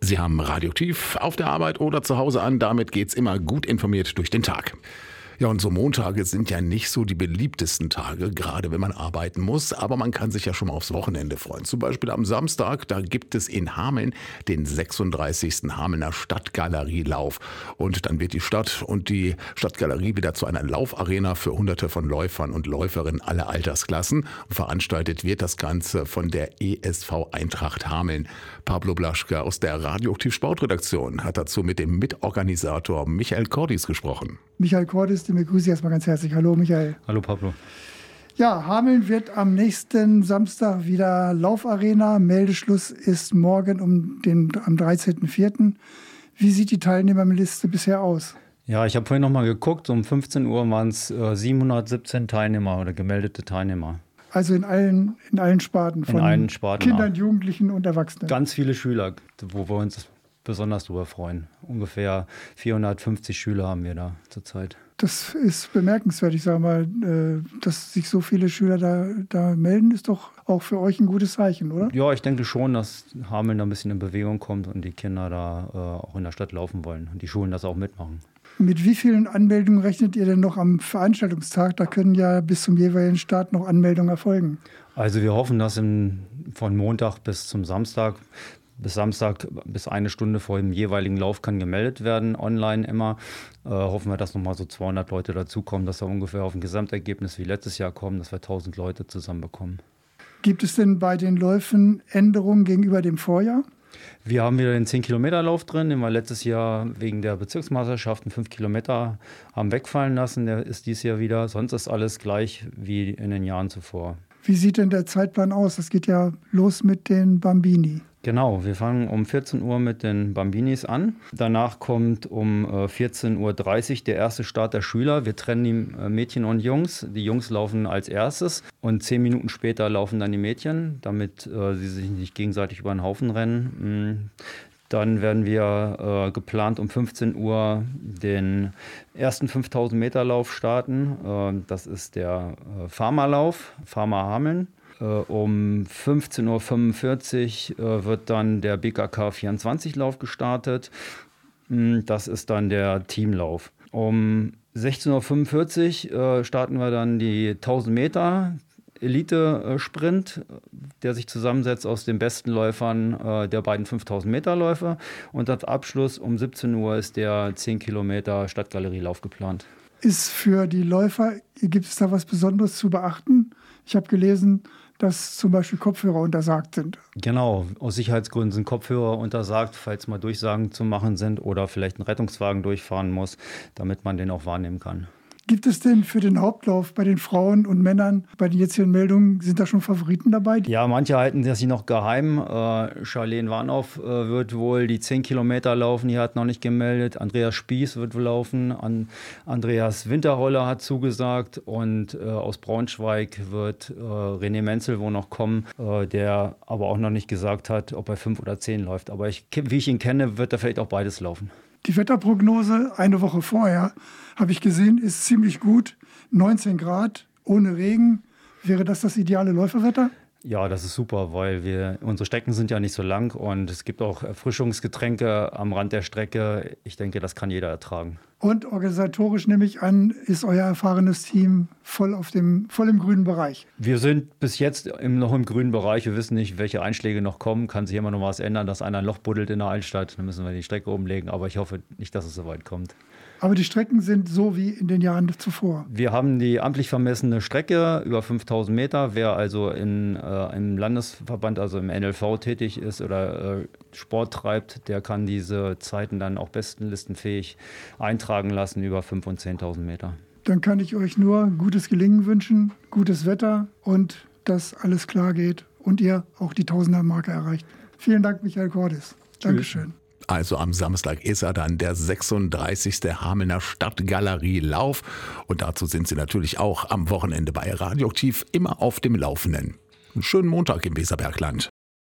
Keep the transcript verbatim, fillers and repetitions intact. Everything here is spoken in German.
Sie haben Radioaktiv auf der Arbeit oder zu Hause an. Damit geht's immer gut informiert durch den Tag. Ja, und so Montage sind ja nicht so die beliebtesten Tage, gerade wenn man arbeiten muss. Aber man kann sich ja schon mal aufs Wochenende freuen. Zum Beispiel am Samstag, da gibt es in Hameln den sechsunddreißigsten Hamelner Stadtgalerielauf. Und dann wird die Stadt und die Stadtgalerie wieder zu einer Laufarena für Hunderte von Läufern und Läuferinnen aller Altersklassen. Und veranstaltet wird das Ganze von der E S V Eintracht Hameln. Pablo Blaschke aus der Radioaktiv Sportredaktion hat dazu mit dem Mitorganisator Michael Cordis gesprochen. Michael Cordis, den begrüße ich erstmal ganz herzlich. Hallo Michael. Hallo Pablo. Ja, Hameln wird am nächsten Samstag wieder Laufarena. Meldeschluss ist morgen um den, am dreizehnten vierten Wie sieht die Teilnehmerliste bisher aus? Ja, ich habe vorhin noch mal geguckt. Um fünfzehn Uhr waren es äh, siebenhundertsiebzehn Teilnehmer oder gemeldete Teilnehmer. Also in allen, in allen Sparten, von in allen Sparten, Kindern, Jugendlichen und Erwachsenen. Ganz viele Schüler, wo wir uns besonders darüber freuen. Ungefähr vierhundertfünfzig Schüler haben wir da zurzeit. Das ist bemerkenswert. Ich sage mal, dass sich so viele Schüler da, da melden, ist doch auch für euch ein gutes Zeichen, oder? Ja, ich denke schon, dass Hameln da ein bisschen in Bewegung kommt und die Kinder da äh, auch in der Stadt laufen wollen und die Schulen das auch mitmachen. Mit wie vielen Anmeldungen rechnet ihr denn noch am Veranstaltungstag? Da können ja bis zum jeweiligen Start noch Anmeldungen erfolgen. Also wir hoffen, dass im, von Montag bis zum Samstag, bis Samstag bis eine Stunde vor dem jeweiligen Lauf kann gemeldet werden, online immer. Äh, hoffen wir, dass nochmal so zweihundert Leute dazukommen, dass wir ungefähr auf ein Gesamtergebnis wie letztes Jahr kommen, dass wir tausend Leute zusammenbekommen. Gibt es denn bei den Läufen Änderungen gegenüber dem Vorjahr? Wir haben wieder den zehn-Kilometer-Lauf drin, den wir letztes Jahr wegen der Bezirksmeisterschaften fünf Kilometer haben wegfallen lassen. Der ist dieses Jahr wieder. Sonst ist alles gleich wie in den Jahren zuvor. Wie sieht denn der Zeitplan aus? Das geht ja los mit den Bambini. Genau, wir fangen um vierzehn Uhr mit den Bambinis an. Danach kommt um vierzehn Uhr dreißig der erste Start der Schüler. Wir trennen die Mädchen und Jungs. Die Jungs laufen als erstes und zehn Minuten später laufen dann die Mädchen, damit äh, sie sich nicht gegenseitig über den Haufen rennen. Dann werden wir äh, geplant um fünfzehn Uhr den ersten fünftausend Meter Lauf starten. Äh, das ist der äh, Pharma-Lauf, Pharma Hameln. Um fünfzehn Uhr fünfundvierzig äh, wird dann der B K K vierundzwanzig-Lauf gestartet. Das ist dann der Teamlauf. Um sechzehn Uhr fünfundvierzig äh, starten wir dann die tausend Meter Elite-Sprint, der sich zusammensetzt aus den besten Läufern äh, der beiden fünftausend Meter Läufe. Und als Abschluss um siebzehn Uhr ist der zehn Kilometer Stadtgalerielauf geplant. Ist für die Läufer, gibt es da was Besonderes zu beachten? Ich habe gelesen, dass zum Beispiel Kopfhörer untersagt sind. Genau, aus Sicherheitsgründen sind Kopfhörer untersagt, falls mal Durchsagen zu machen sind oder vielleicht ein Rettungswagen durchfahren muss, damit man den auch wahrnehmen kann. Gibt es denn für den Hauptlauf bei den Frauen und Männern, bei den jetzigen Meldungen, sind da schon Favoriten dabei? Ja, manche halten das hier noch geheim. Äh, Charlene Warnow äh, wird wohl die zehn Kilometer laufen, die hat noch nicht gemeldet. Andreas Spieß wird laufen. An Andreas Winterholler hat zugesagt. Und äh, aus Braunschweig wird äh, René Menzel wohl noch kommen, äh, der aber auch noch nicht gesagt hat, ob er fünf oder zehn läuft. Aber ich, wie ich ihn kenne, wird er vielleicht auch beides laufen. Die Wetterprognose eine Woche vorher, habe ich gesehen, ist ziemlich gut. neunzehn Grad, ohne Regen. Wäre das das ideale Läuferwetter? Ja, das ist super, weil wir, unsere Strecken sind ja nicht so lang und es gibt auch Erfrischungsgetränke am Rand der Strecke. Ich denke, das kann jeder ertragen. Und organisatorisch, nehme ich an, ist euer erfahrenes Team voll, auf dem, voll im grünen Bereich? Wir sind bis jetzt im, noch im grünen Bereich. Wir wissen nicht, welche Einschläge noch kommen. Kann sich immer noch was ändern, dass einer ein Loch buddelt in der Altstadt. Dann müssen wir die Strecke umlegen. Aber ich hoffe nicht, dass es so weit kommt. Aber die Strecken sind so wie in den Jahren zuvor? Wir haben die amtlich vermessene Strecke über fünftausend Meter. Wer also in, äh, im Landesverband, also im N L V tätig ist oder äh, Sport treibt, der kann diese Zeiten dann auch bestenlistenfähig eintragen lassen über fünftausend und zehntausend Meter. Dann kann ich euch nur gutes Gelingen wünschen, gutes Wetter und dass alles klar geht und ihr auch die Tausender-Marke erreicht. Vielen Dank, Michael Cordis. Dankeschön. Also am Samstag ist er dann der sechsunddreißigste Hamelner Stadtgalerielauf. Und dazu sind Sie natürlich auch am Wochenende bei Radioaktiv immer auf dem Laufenden. Einen schönen Montag im Weserbergland.